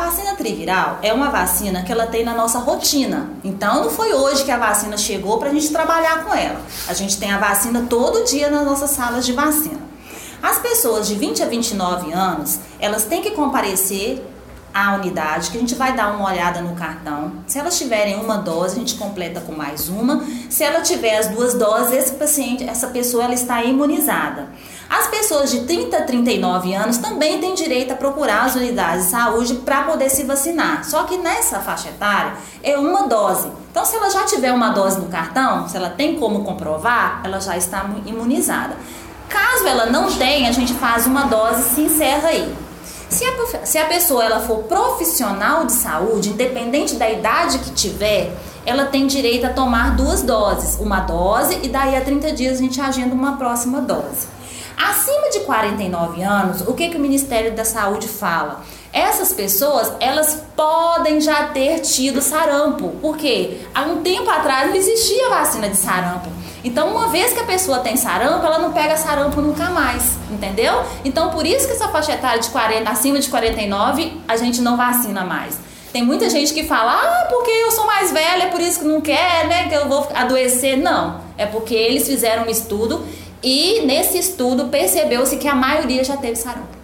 vacina triviral é uma vacina que ela tem na nossa rotina. Então, não foi hoje que a vacina chegou para a gente trabalhar com ela. A gente tem a vacina todo dia nas nossas salas de vacina. As pessoas de 20 a 29 anos, elas têm que comparecer à unidade, que a gente vai dar uma olhada no cartão. Se elas tiverem uma dose, a gente completa com mais uma. Se ela tiver as 2 doses, essa pessoa ela está imunizada. As pessoas de 30 a 39 anos também têm direito a procurar as unidades de saúde para poder se vacinar. Só que nessa faixa etária é uma dose. Então, se ela já tiver uma dose no cartão, se ela tem como comprovar, ela já está imunizada. Caso ela não tenha, a gente faz uma dose e se encerra aí. Se a pessoa ela for profissional de saúde, independente da idade que tiver, ela tem direito a tomar 2 doses. Uma dose e daí a 30 dias a gente agenda uma próxima dose. Acima de 49 anos, o que o Ministério da Saúde fala? Essas pessoas, elas podem já ter tido sarampo, porque há um tempo atrás não existia vacina de sarampo. Então, uma vez que a pessoa tem sarampo, ela não pega sarampo nunca mais, entendeu? Então, por isso que essa faixa etária de 40, acima de 49, a gente não vacina mais. Tem muita gente que fala, porque eu sou mais velha, é por isso que não quer, né, que eu vou adoecer. Não, é porque eles fizeram um estudo e nesse estudo percebeu-se que a maioria já teve sarampo.